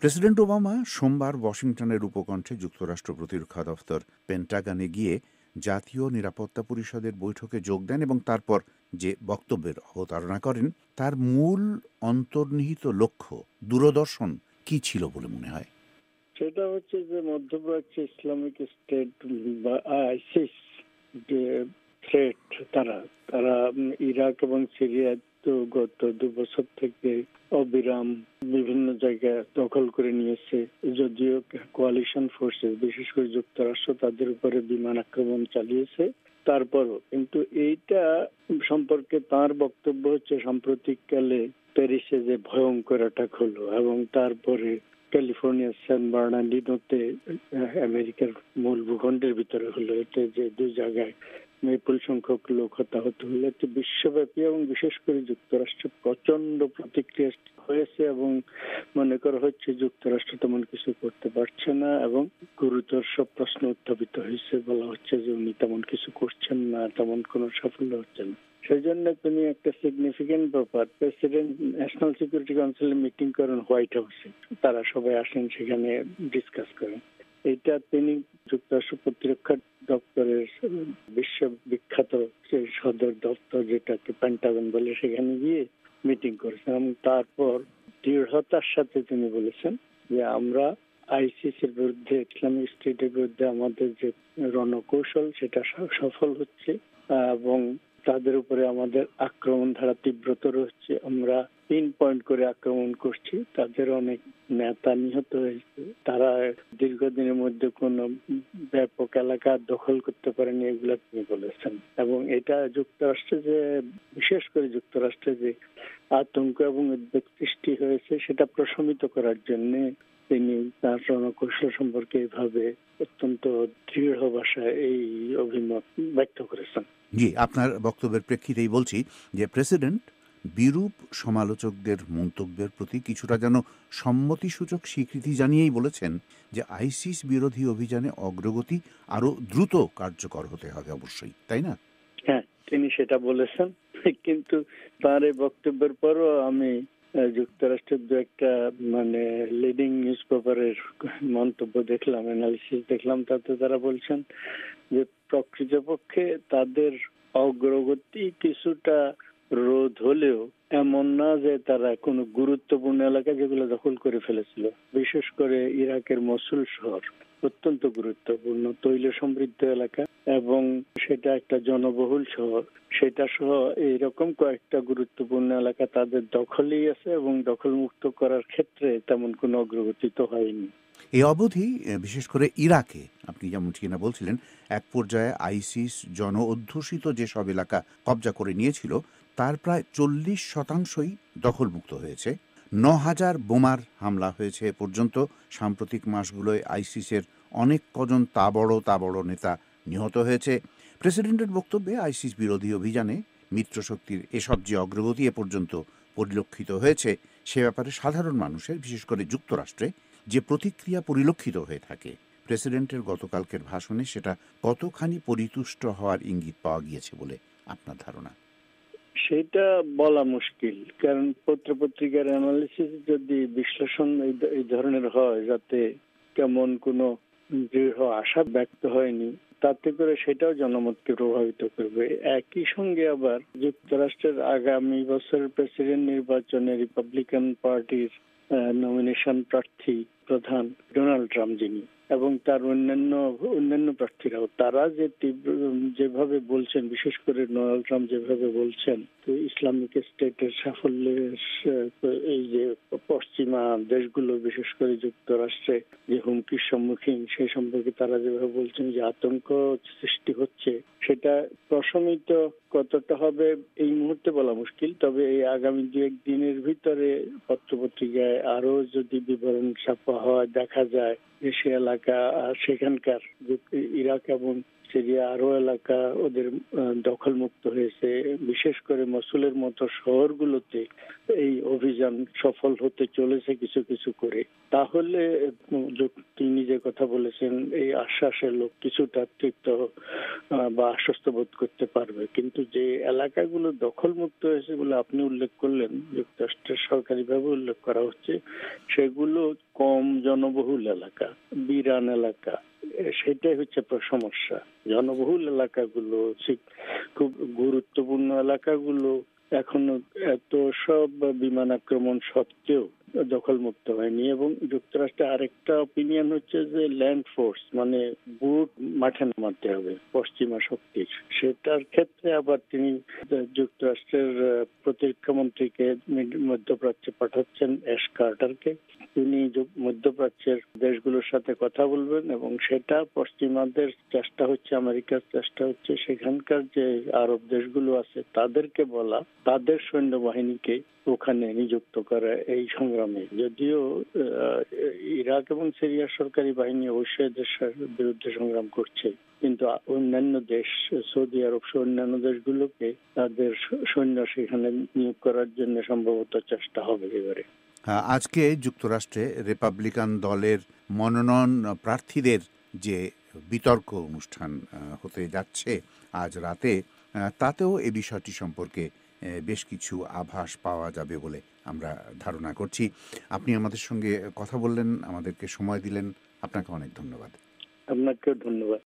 President Obama সোমবার ওয়াশিংটনের উপকণ্ঠে যুক্তরাষ্ট্র প্রতিরক্ষা দফতর পেন্টাগনে গিয়ে জাতীয় নিরাপত্তা পরিষদের বৈঠকে যোগ দেন এবং তারপর যে বক্তব্যের অবতারণা করেন তার মূল অন্তর্নিহিত লক্ষ্য দূরদর্শন কি ছিল বলে মনে হয়? সেটা হচ্ছে যে মধ্যপ্রাচ্যে ইসলামিক স্টেট বা আইসিস যে থ্রেট, তারা তারা ইরাক এবং সিরিয়া তো গত 2 বছর থেকে অবিরাম বিভিন্ন জায়গায় দখল করে নিয়েছে। যদিও কোয়ালিশন ফোর্সেস বিশেষ করে যুক্তরাষ্ট্র তাদের উপরে বিমান আক্রমণ চালিয়েছে, তারপরও কিন্তু এইটা সম্পর্কে তার বক্তব্য হচ্ছে সাম্প্রতিককালে প্যারিসে যে ভয়ঙ্কর অ্যাটাক হলো এবং তারপরে ক্যালিফোর্নিয়ার সান বার্নার্ডিনোতে আমেরিকার মূল ভূখণ্ডের ভিতরে হলো, এতে যে দুই জায়গায় বিপুল সংখ্যক লোক হতাহত হলো, এতে বিশ্বব্যাপী এবং বিশেষ করে যুক্তরাষ্ট্রে প্রচন্ড প্রতিক্রিয়া হয়েছে এবং মনে করা হচ্ছে যুক্তরাষ্ট্র তেমন কিছু করতে পারছে না এবং গুরুতর সব প্রশ্ন উত্থাপিত হয়েছে। বলা হচ্ছে যে উনি তেমন কিছু করছেন না, তেমন কোনো সাফল্য হচ্ছে না। সেই জন্য তিনি একটা সিগনিফিকেন্ট ব্যাপার, প্রেসিডেন্ট ন্যাশনাল সিকিউরিটি কাউন্সিলে মিটিং করেন হোয়াইট হাউসে, তারা সবাই আসেন সেখানে ডিসকাস করেন। এটা তিনি যুক্তরাষ্ট্র প্রতিরক্ষা দপ্তরের বিশ্ববিখ্যাত সদর দপ্তর যেটাকে পেন্টাগন বলে সেখানে গিয়ে মিটিং করেছেন এবং তারপর দৃঢ়তার সাথে তিনি বলেছেন যে আমরা আইসিসির বিরুদ্ধে, ইসলামিক স্টেটের বিরুদ্ধে আমাদের যে রণকৌশল সেটা সফল হচ্ছে এবং তাদের উপরে আমাদের আক্রমণ ধারা তীব্রতর হচ্ছে। আমরা পিন পয়েন্ট করে আক্রমণ করছি, তাদের অনেক নেতা নিহত হয়েছে, তারা দীর্ঘদিনের মধ্যে কোনো ব্যাপক এলাকা দখল করতে পারেনি, এগুলো তিনি বলেছেন। এবং এটা যুক্তরাষ্ট্রে যে বিশেষ করে যুক্তরাষ্ট্রে যে আতঙ্ক এবং উদ্বেগ সৃষ্টি হয়েছে সেটা প্রশমিত করার জন্য তিনি তার রণকৌশল সম্পর্কে এইভাবে অত্যন্ত দৃঢ় ভাষায় এই অভিমত ব্যক্ত করেছেন। জি, আপনার বক্তব্যের প্রেক্ষিতেই বলছি যে প্রেসিডেন্ট বিরূপ সমালোচকদের মন্তব্যের প্রতি কিছুটা যেন সম্মতিসূচক স্বীকৃতি জানিয়েই বলেছেন যে আইসিস বিরোধী অভিযানে অগ্রগতি আরো দ্রুত কার্যকর হতে হবে অবশ্যই, তাই না? হ্যাঁ, তিনি সেটা বলেছেন, কিন্তু তার এই বক্তব্যের পরও আমি যুক্তরাষ্ট্রের দু একটা লিডিং নিউজ পেপারের মন্তব্য দেখলাম, অ্যানালিসিস দেখলাম, তাতে তারা বলছেন যে প্রকৃতপক্ষে তাদের অগ্রগতি কিছুটা রোধ হলেও এমন না যে তারা কোনো গুরুত্বপূর্ণ এলাকা যেগুলো দখল করে ফেলেছিল, বিশেষ করে ইরাকের মসুল শহর অত্যন্ত গুরুত্বপূর্ণ তৈল সমৃদ্ধ এলাকা এবং সেটা একটা জনবহুল শহর, সেটা সহ এইরকম কয়েকটা গুরুত্বপূর্ণ এলাকা তাদের দখলেই আছে এবং দখল মুক্ত করার ক্ষেত্রে তেমন কোনো অগ্রগতি তো হয়নি। এই অবধি বিশেষ করে ইরাকে আপনি যেমন ঠিক না বলছিলেন, এক পর্যায়ে আইসিস জন অধ্যুষিত যেসব এলাকা কবজা করে নিয়েছিল তার প্রায় 40% দখলমুক্ত হয়েছে। 9,000 বোমার হামলা হয়েছে এ পর্যন্ত। সাম্প্রতিক মাসগুলোয় আইসিসের অনেক কজন তা বড় নেতা নিহত হয়েছে। প্রেসিডেন্টের বক্তব্যে আইসিস বিরোধী অভিযানে মিত্রশক্তির এসব যে অগ্রগতি এ পর্যন্ত পরিলক্ষিত হয়েছে সে ব্যাপারে সাধারণ মানুষের, বিশেষ করে যুক্তরাষ্ট্রে যে প্রতিক্রিয়া পরিলক্ষিত হয়ে থাকে, প্রেসিডেন্টের গতকালকের ভাষণে সেটা কতখানি পরিতুষ্ট হওয়ার ইঙ্গিত পাওয়া গিয়েছে বলে আপনার ধারণা? সেটা বলা মুশকিল, কারণ পত্রপত্রিকার অ্যানালিসিস যদি বিশ্লেষণ এই ধরনের হয় যাতে কেমন কোনো দৃঢ় আশা ব্যক্ত হয়নি, তাতে করে সেটাও জনমতকে প্রভাবিত করবে। একই সঙ্গে আবার যুক্তরাষ্ট্রের আগামী বছরের প্রেসিডেন্ট নির্বাচনে রিপাবলিকান পার্টির নমিনেশন প্রার্থী প্রধান ডোনাল্ড ট্রাম্প যিনি এবং তার অন্যান্য প্রার্থীরাও, তারা যে যেভাবে বলছেন, বিশেষ করে ডোনাল্ড ট্রাম্প যেভাবে বলছেন তো ইসলামিক স্টেটের সাফল্যের এই যে পশ্চিমা দেশগুলো বিশেষ করে যুক্তরাষ্ট্রে যে হুমকির সম্মুখীন সেই সম্পর্কে তারা যেভাবে বলছেন যে আতঙ্ক সৃষ্টি হচ্ছে, সেটা প্রশমিত কতটা হবে এই মুহূর্তে বলা মুশকিল। তবে এই আগামী 2-1 দিনের ভিতরে পত্রপত্রিকায় আরো যদি বিবরণ ছাপা হয় দেখা যায় যে সে এলাকা সেখানকার ইরাক এবং সিরিয়া আরো এলাকা ওদের দখলমুক্ত হয়েছে, বিশেষ করে মসুলের মতো শহরগুলোতে এই অভিযান সফল হতে চলেছে কিছু কিছু করে, তাহলে তিনি যে কথা বলেছেন এই আশ্বাসের লোক কিছুটা তৃপ্ত বা আশ্বস্ত বোধ করতে পারবে। কিন্তু যে এলাকাগুলো দখলমুক্ত হয়েছে বলে আপনি উল্লেখ করলেন, যুক্তরাষ্ট্রের সরকারিভাবে উল্লেখ করা হচ্ছে, সেগুলো কম জনবহুল এলাকা, বিরান এলাকা। সেটাই হচ্ছে সমস্যা। জনবহুল এলাকাগুলো, খুব গুরুত্বপূর্ণ এলাকাগুলো এখনো এত সব বিমান আক্রমণ সত্ত্বেও দখলমুক্ত হয়নি। এবং যুক্তরাষ্ট্রের আরেকটা অপিনিয়ন হচ্ছে যে ল্যান্ড ফোর্স মানে বুট মাঠে নামাতে হবে পশ্চিমা শক্তির। সেটার ক্ষেত্রে আবার তিনি যুক্তরাষ্ট্রের প্রতিরক্ষা মন্ত্রীকে মধ্যপ্রাচ্যে পাঠাচ্ছেন, অ্যাশ কার্টারকে। তিনি মধ্যপ্রাচ্যের দেশগুলোর সাথে কথা বলবেন এবং সেটা পশ্চিমাদের চেষ্টা হচ্ছে, আমেরিকার চেষ্টা হচ্ছে সেখানকার যে আরব দেশগুলো আছে তাদেরকে বলা, তাদের সৈন্যবাহিনীকে ওখানে নিযুক্ত করা এই সংগ্রামে। যদিও ইরাক এবং সিরিয়ার সরকারি বাহিনী অবশ্যই দেশের বিরুদ্ধে সংগ্রাম করছে, কিন্তু অন্যান্য দেশ, সৌদি আরব সহ অন্যান্য দেশগুলোকে তাদের সৈন্য সেখানে নিয়োগ করার জন্য সম্ভবত চেষ্টা হবে এবারে। আজকে যুক্তরাষ্ট্রে রিপাবলিকান দলের মনোনয়ন প্রার্থীদের যে বিতর্ক অনুষ্ঠান হতে যাচ্ছে আজ রাতে, তাতেও এই বিষয়টি সম্পর্কে বেশ কিছু আভাস পাওয়া যাবে বলে আমরা ধারণা করছি। আপনি আমাদের সঙ্গে কথা বললেন, আমাদেরকে সময় দিলেন, আপনাকে অনেক ধন্যবাদ। আপনাকেও ধন্যবাদ।